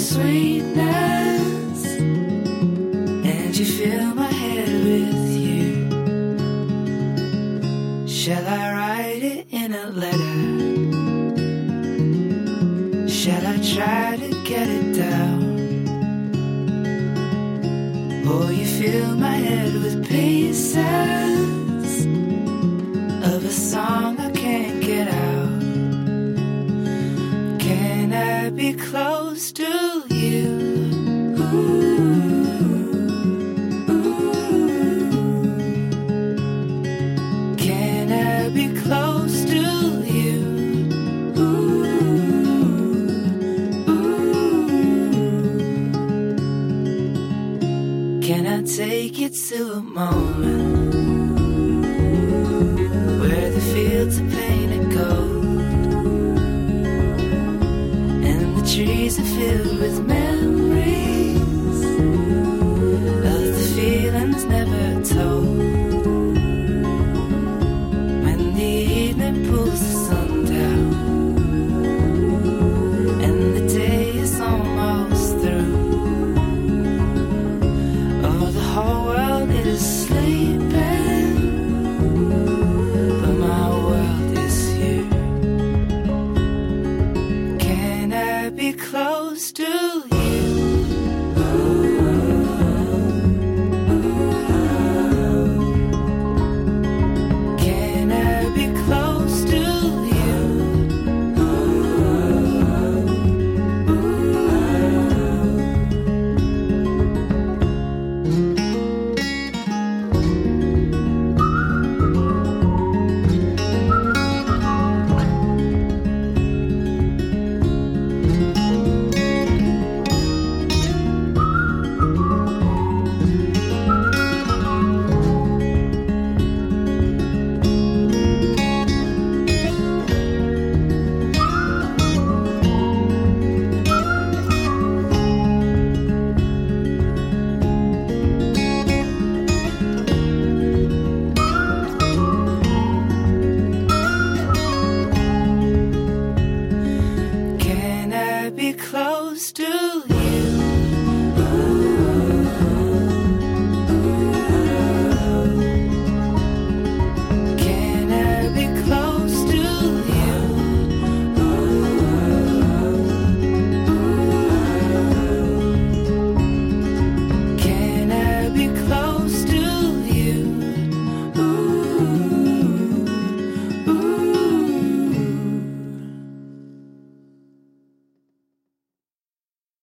sweetness, and you fill my head with you. Shall I write it in a letter? Shall I try to get it down? Or you fill my head with pieces of a song I can't get out. Can I be close to you? Ooh, ooh. Can I be close to you? Ooh, ooh. Can I take you to a moment where the fields are painted gold and the trees are filled with memories of the feelings never told?